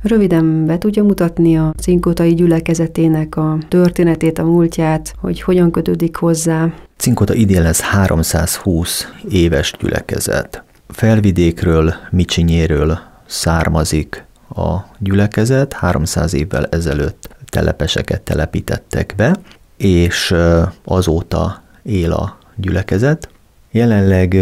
Röviden be tudja mutatni a Cinkótai gyülekezetének a történetét, a múltját, hogy hogyan kötődik hozzá? Cinkóta idén lesz 320 éves gyülekezet. Felvidékről, Micsinyéről származik a gyülekezet, 300 évvel ezelőtt telepeseket telepítettek be, és azóta él a gyülekezet. Jelenleg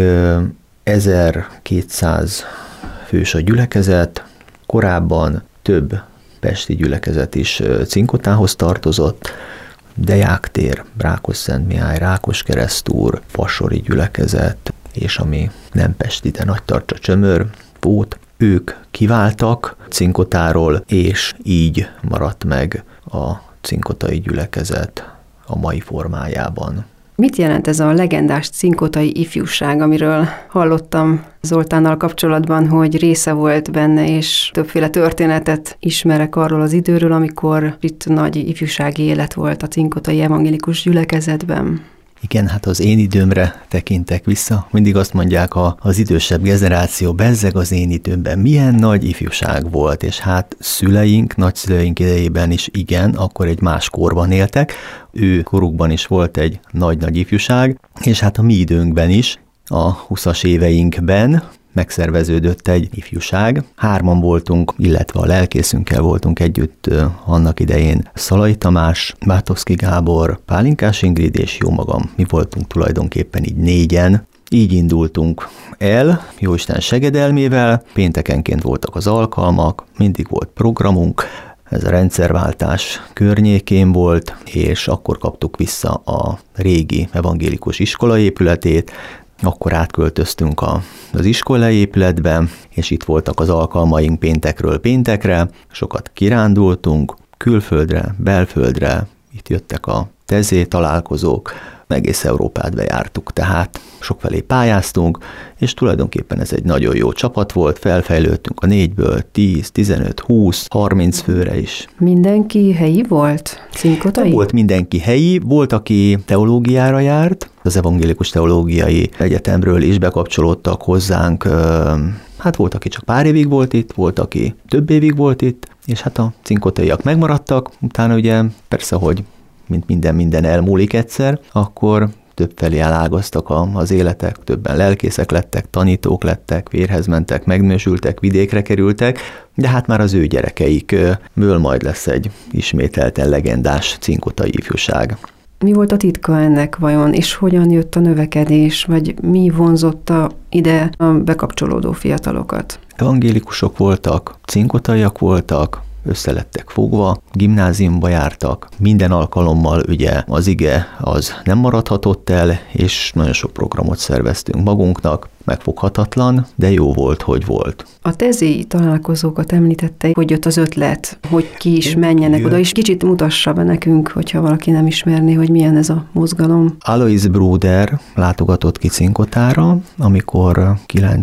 1200 fős a gyülekezet, korábban több pesti gyülekezet is Cinkótához tartozott, Deák-tér, Rákosszentmihály, Rákoskeresztúr, Fasori gyülekezet, és ami nem pesti, de Nagytarcsa, Csömör volt, ők kiváltak Cinkótáról, és így maradt meg a cinkótai gyülekezet a mai formájában. Mit jelent ez a legendás cinkótai ifjúság, amiről hallottam Zoltánnal kapcsolatban, hogy része volt benne, és többféle történetet ismerek arról az időről, amikor itt nagy ifjúsági élet volt a cinkótai evangélikus gyülekezetben? Igen, hát az én időmre tekintek vissza. Mindig azt mondják az idősebb generáció, bezzeg az én időmben milyen nagy ifjúság volt, és hát szüleink, nagyszüleink idejében is igen, akkor egy más korban éltek. Ő korukban is volt egy nagy-nagy ifjúság, és hát a mi időnkben is, a 20-as éveinkben megszerveződött egy ifjúság. 3 voltunk, illetve a lelkészünkkel voltunk együtt annak idején Szalai Tamás, Bátovszki Gábor, Pálinkás Ingrid és jó magam. Mi voltunk tulajdonképpen így 4-en. Így indultunk el, Jóisten segedelmével, péntekenként voltak az alkalmak, mindig volt programunk, ez a rendszerváltás környékén volt, és akkor kaptuk vissza a régi evangélikus iskola épületét. Akkor átköltöztünk az iskolai épületbe, és itt voltak az alkalmaink péntekről péntekre, sokat kirándultunk, külföldre, belföldre, itt jöttek a tezé találkozók, egész Európát bejártuk, tehát sokfelé pályáztunk, és tulajdonképpen ez egy nagyon jó csapat volt, felfejlődtünk a 4-ből 10, 15, 20, 30 főre is. Mindenki helyi volt? Cinkótai? Volt mindenki helyi, volt, aki teológiára járt, az Evangélikus Teológiai Egyetemről is bekapcsolódtak hozzánk, hát volt, aki csak pár évig volt itt, volt, aki több évig volt itt, és hát a cinkótaiak megmaradtak, utána ugye persze, hogy mint minden elmúlik egyszer, akkor több felé elágaztak az életek, többen lelkészek lettek, tanítók lettek, vérhez mentek, megnősültek, vidékre kerültek, de hát már az ő gyerekeikből majd lesz egy ismételten legendás cinkótai ifjúság. Mi volt a titka ennek vajon, és hogyan jött a növekedés, vagy mi vonzotta ide a bekapcsolódó fiatalokat? Evangélikusok voltak, cinkótaiak voltak, összelettek fogva, gimnáziumba jártak, minden alkalommal ugye az ige az nem maradhatott el, és nagyon sok programot szerveztünk magunknak, megfoghatatlan, de jó volt, hogy volt. A tezéi találkozókat említette, hogy jött az ötlet, hogy ki is menjenek oda, és kicsit mutassa be nekünk, hogyha valaki nem ismerné, hogy milyen ez a mozgalom. Alois Bruder látogatott ki Cinkótára, amikor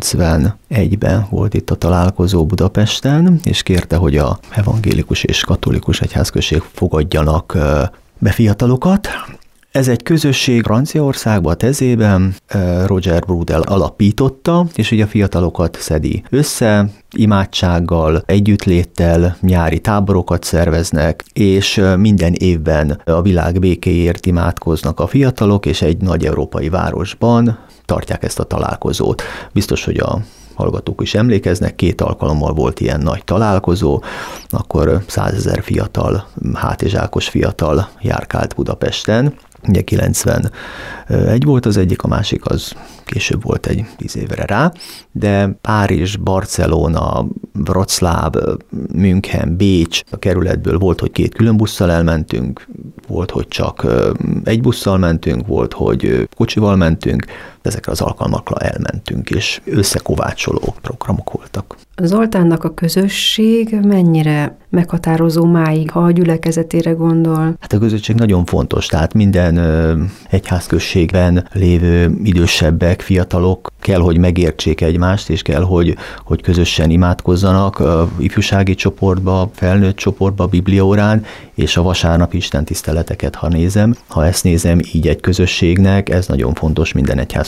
91-ben volt itt a találkozó Budapesten, és kérte, hogy a evangélikus és katolikus egyházközség fogadjanak be fiatalokat. Ez egy közösség Franciaországban, a Tezében, Roger Brudel alapította, és ugye a fiatalokat szedi össze, imádsággal, együttléttel, nyári táborokat szerveznek, és minden évben a világ békéért imádkoznak a fiatalok, és egy nagy európai városban tartják ezt a találkozót. Biztos, hogy a hallgatók is emlékeznek, 2 alkalommal volt ilyen nagy találkozó, akkor 100 000 fiatal, hátizsákos fiatal járkált Budapesten. Ugye 91 volt az egyik, a másik az később volt egy 10 évre rá, de Párizs, Barcelona, Wroclaw, München, Bécs, a kerületből volt, hogy 2 külön busszal elmentünk, volt, hogy csak egy busszal mentünk, volt, hogy kocsival mentünk, ezekre az alkalmakra elmentünk, és összekovácsoló programok voltak. Zoltánnak a közösség mennyire meghatározó máig, ha a gyülekezetére gondol? Hát a közösség nagyon fontos, tehát minden egyházközségben lévő idősebbek, fiatalok kell, hogy megértsék egymást, és kell, hogy közösen imádkozzanak ifjúsági csoportba, felnőtt csoportba, bibliaórán, és a vasárnapi istentiszteleteket, ha ezt nézem így egy közösségnek, ez nagyon fontos minden egyházközségben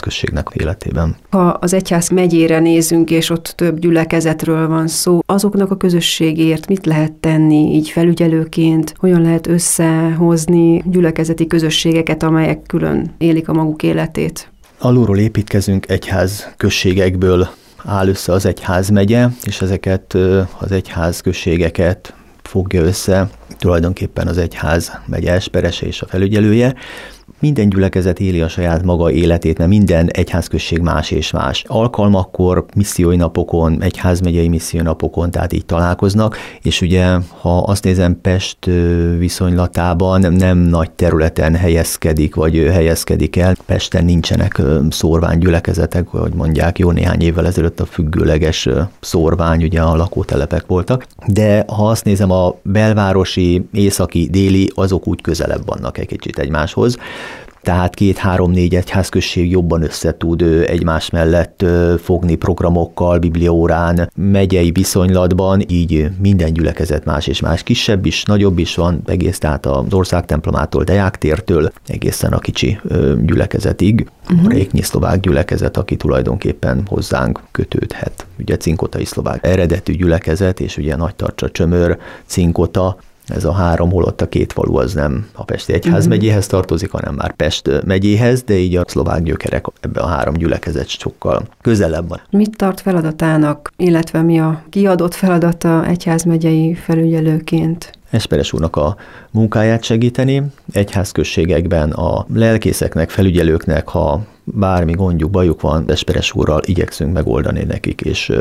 egyházközségnek életében. Ha az egyház megyére nézünk, és ott több gyülekezetről van szó, azoknak a közösségért mit lehet tenni így felügyelőként? Hogyan lehet összehozni gyülekezeti közösségeket, amelyek külön élik a maguk életét? Alulról építkezünk, egyházközségekből áll össze az egyházmegye, és ezeket az egyházközségeket fogja össze tulajdonképpen az egyházmegye esperese és a felügyelője. Minden gyülekezet éli a saját maga életét, mert minden egyházközség más és más. Alkalmakkor, missziói napokon, egyházmegyei missziói napokon, tehát így találkoznak, és ugye, ha azt nézem, Pest viszonylatában nem nagy területen helyezkedik, vagy helyezkedik el. Pesten nincsenek szórványgyülekezetek, hogy mondják, jó néhány évvel ezelőtt a függőleges szórvány, ugye a lakótelepek voltak. De ha azt nézem, a belvárosi, északi, déli, azok úgy közelebb vannak egy kicsit egymáshoz. Tehát 2-3-4 egyházközség jobban össze tud egymás mellett fogni programokkal, bibliaórán, megyei viszonylatban, így minden gyülekezet más és más, kisebb is, nagyobb is van, egész tehát az országtemplomától, Deáktértől egészen a kicsi gyülekezetig, a réknyi szlovák gyülekezet, aki tulajdonképpen hozzánk kötődhet. Ugye cinkotai szlovák eredetű gyülekezet, és ugye Nagytarcsa, Csömör, Cinkota, ez a 3, holott a 2 falu az nem a Pesti Egyházmegyéhez tartozik, hanem már Pest megyéhez, de így a szlovák gyökerek ebbe a 3 gyülekezet sokkal közelebb van. Mit tart feladatának, illetve mi a kiadott feladata egyházmegyei felügyelőként? Esperes úrnak a munkáját segíteni, egyházközségekben a lelkészeknek, felügyelőknek, ha bármi gondjuk, bajuk van, Esperes úrral igyekszünk megoldani nekik, és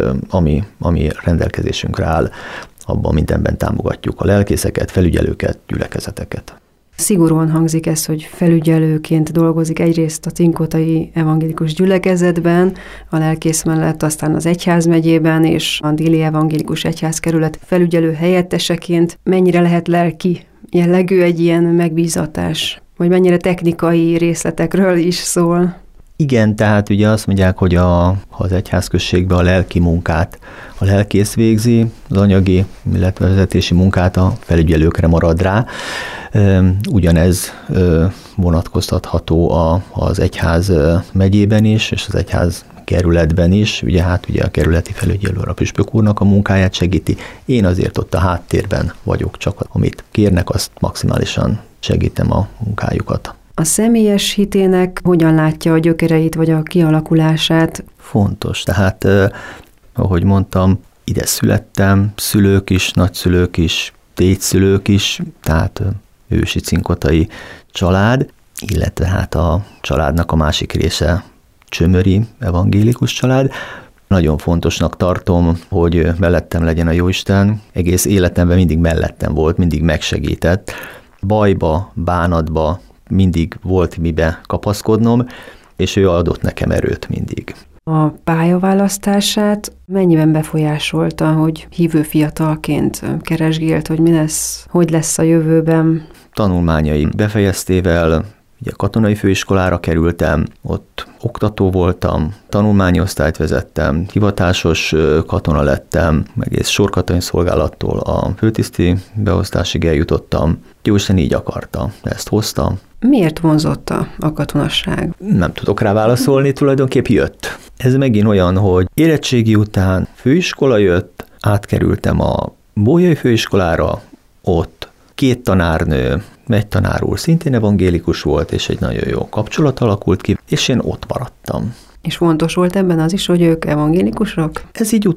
ami rendelkezésünkre áll, abban mindenben támogatjuk a lelkészeket, felügyelőket, gyülekezeteket. Szigorúan hangzik ez, hogy felügyelőként dolgozik egyrészt a cinkotai evangélikus gyülekezetben, a lelkész mellett aztán az egyházmegyében és a déli evangélikus egyházkerület felügyelő helyetteseként. Mennyire lehet lelki jellegű egy ilyen megbízatás, vagy mennyire technikai részletekről is szól? Igen, tehát ugye azt mondják, hogy az egyházközségben a lelki munkát a lelkész végzi, az anyagi, illetve vezetési munkát a felügyelőkre marad rá. Ugyanez vonatkoztatható az egyház megyében is, és az egyház kerületben is. Ugye a kerületi felügyelő a püspök úrnak a munkáját segíti. Én azért ott a háttérben vagyok, csak amit kérnek, azt maximálisan segítem a munkájukat. A személyes hitének hogyan látja a gyökereit, vagy a kialakulását? Fontos, tehát ahogy mondtam, ide születtem, szülők is, nagyszülők is, tétszülők is, tehát ősi cinkotai család, illetve hát a családnak a másik része csömöri evangélikus család. Nagyon fontosnak tartom, hogy mellettem legyen a Jóisten, egész életemben mindig mellettem volt, mindig megsegített. Bajba, bánatba mindig volt mibe kapaszkodnom, és ő adott nekem erőt mindig. A pályaválasztását mennyiben befolyásolta, hogy hívő fiatalként keresgélt, hogy mi lesz, hogy lesz a jövőben? Tanulmányai befejeztével ugye katonai főiskolára kerültem, ott oktató voltam, tanulmányi osztályt vezettem, hivatásos katona lettem, egész sorkatonai szolgálattól a főtiszti beosztásig eljutottam. Jóisten így akarta, ezt hozta. Miért vonzotta a katonasság? Nem tudok rá válaszolni, tulajdonképp jött. Ez megint olyan, hogy érettségi után főiskola jött, átkerültem a Bolyai főiskolára, ott 2 tanárnő, egy tanár úr szintén evangélikus volt, és egy nagyon jó kapcsolat alakult ki, és én ott maradtam. És fontos volt ebben az is, hogy ők evangélikusok? Ez így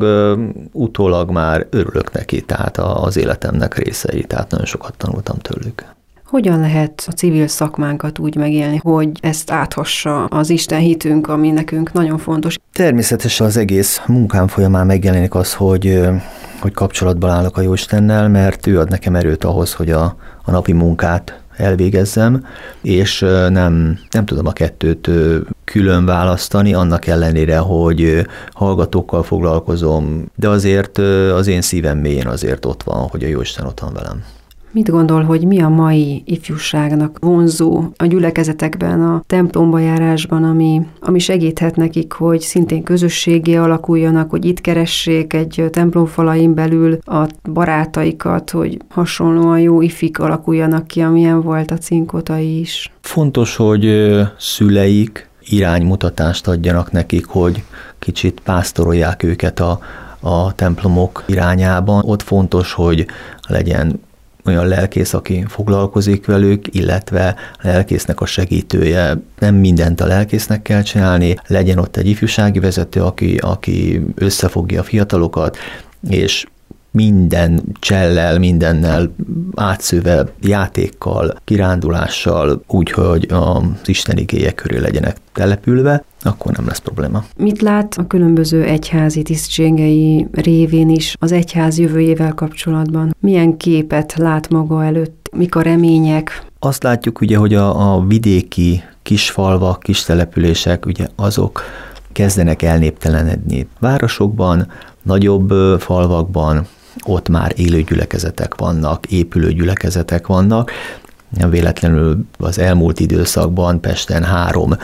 utólag már örülök neki, tehát az életemnek részei, tehát nagyon sokat tanultam tőlük. Hogyan lehet a civil szakmánkat úgy megélni, hogy ezt áthassa az Isten hitünk, ami nekünk nagyon fontos? Természetesen az egész munkám folyamán megjelenik az, hogy kapcsolatban állok a Jóistennel, mert ő ad nekem erőt ahhoz, hogy a napi munkát elvégezzem, és nem tudom a kettőt külön választani, annak ellenére, hogy hallgatókkal foglalkozom, de azért az én szívem mélyén azért ott van, hogy a Jóisten ott van velem. Mit gondol, hogy mi a mai ifjúságnak vonzó a gyülekezetekben, a templomba járásban, ami segíthet nekik, hogy szintén közösségé alakuljanak, hogy itt keressék egy templomfalain belül a barátaikat, hogy hasonlóan jó ifik alakuljanak ki, amilyen volt a cinkotai is? Fontos, hogy szüleik iránymutatást adjanak nekik, hogy kicsit pásztorolják őket a templomok irányában. Ott fontos, hogy legyen olyan lelkész, aki foglalkozik velük, illetve a lelkésznek a segítője. Nem mindent a lelkésznek kell csinálni, legyen ott egy ifjúsági vezető, aki összefogja a fiatalokat, és minden csellel, mindennel átszőve, játékkal, kirándulással, úgyhogy az Isten igéje köré legyenek települve, akkor nem lesz probléma. Mit lát a különböző egyházi tisztségei révén is az egyház jövőjével kapcsolatban? Milyen képet lát maga előtt? Mik a remények? Azt látjuk ugye, hogy a vidéki kisfalvak, kis települések, ugye azok kezdenek elnéptelenedni. Városokban, nagyobb falvakban ott már élő gyülekezetek vannak, épülő gyülekezetek vannak. Nem véletlenül az elmúlt időszakban Pesten 3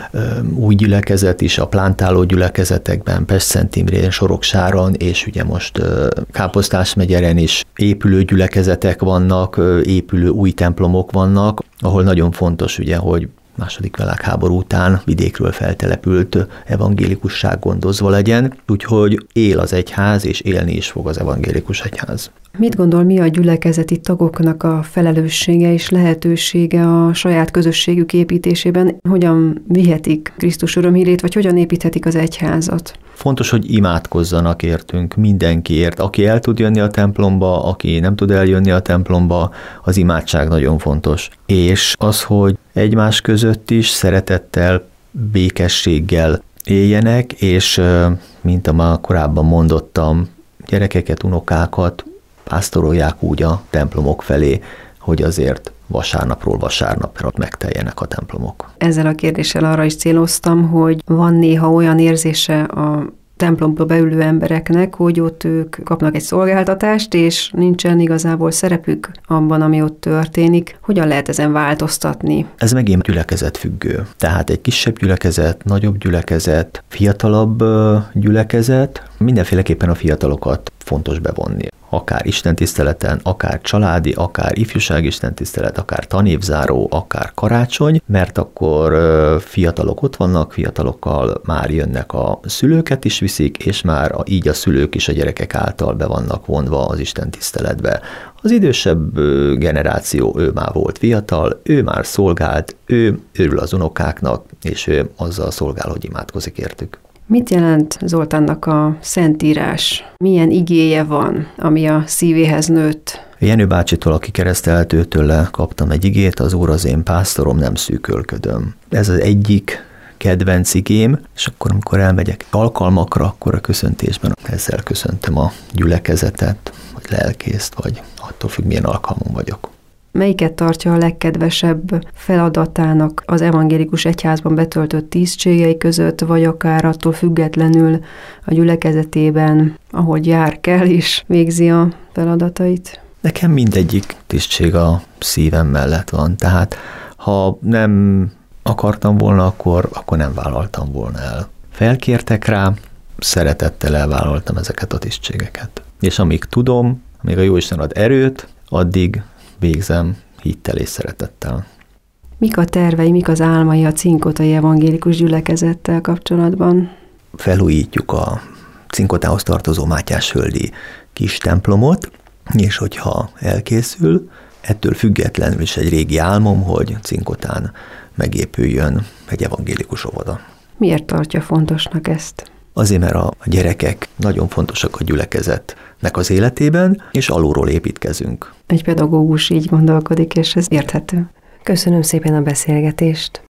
új gyülekezet is, a plántáló gyülekezetekben, Pest-Szent Imrén, Soroksáron, és ugye most Káposztás-megyeren is épülő gyülekezetek vannak, épülő új templomok vannak, ahol nagyon fontos ugye, hogy II. Világháború után vidékről feltelepült evangélikusság gondozva legyen, úgyhogy él az egyház, és élni is fog az evangélikus egyház. Mit gondol, mi a gyülekezeti tagoknak a felelőssége és lehetősége a saját közösségük építésében? Hogyan vihetik Krisztus örömhírét, vagy hogyan építhetik az egyházat? Fontos, hogy imádkozzanak értünk mindenkiért. Aki el tud jönni a templomba, aki nem tud eljönni a templomba, az imádság nagyon fontos. És az, hogy egymás között is szeretettel, békességgel éljenek, és mint már korábban mondottam, gyerekeket, unokákat pásztorolják úgy a templomok felé, hogy azért vasárnapról vasárnapra megteljenek a templomok. Ezzel a kérdéssel arra is céloztam, hogy van néha olyan érzése a templomba beülő embereknek, hogy ott ők kapnak egy szolgáltatást, és nincsen igazából szerepük abban, ami ott történik. Hogyan lehet ezen változtatni? Ez megint gyülekezetfüggő. Tehát egy kisebb gyülekezet, nagyobb gyülekezet, fiatalabb gyülekezet, mindenféleképpen a fiatalokat fontos bevonni. Akár istentiszteleten, akár családi, akár ifjúsági istentisztelet, akár tanévzáró, akár karácsony, mert akkor fiatalok ott vannak, fiatalokkal már jönnek a szülőket is viszik, és már így a szülők is a gyerekek által be vannak vonva az istentiszteletbe. Az idősebb generáció, ő már volt fiatal, ő már szolgált, ő örül az unokáknak, és ő azzal szolgál, hogy imádkozik értük. Mit jelent Zoltánnak a Szentírás? Milyen igéje van, ami a szívéhez nőtt? Jenő bácsitól, aki kereszteltő, tőle kaptam egy igét, az Úr az én pásztorom, nem szűkölködöm. Ez az egyik kedvenc igém, és akkor, amikor elmegyek alkalmakra, akkor a köszöntésben ezzel köszöntöm a gyülekezetet, vagy lelkészt, vagy attól függ, milyen alkalmon vagyok. Melyiket tartja a legkedvesebb feladatának az evangélikus egyházban betöltött tisztségei között, vagy akár attól függetlenül a gyülekezetében, ahogy jár kell is, végzi a feladatait? Nekem mindegyik tisztség a szívem mellett van, tehát ha nem akartam volna, akkor nem vállaltam volna el. Felkértek rá, szeretettel elvállaltam ezeket a tisztségeket. És amíg tudom, amíg a Jóisten ad erőt, addig végzem hittel és szeretettel. Mik a tervei, mik az álmai a cinkotai evangélikus gyülekezettel kapcsolatban? Felújítjuk a Cinkotához tartozó Mátyásföldi kis templomot, és hogyha elkészül, ettől függetlenül is egy régi álmom, hogy Cinkotán megépüljön egy evangélikus óvoda. Miért tartja fontosnak ezt? Azért, mert a gyerekek nagyon fontosak a gyülekezetnek az életében, és alulról építkezünk. Egy pedagógus így gondolkodik, és ez érthető. Köszönöm szépen a beszélgetést.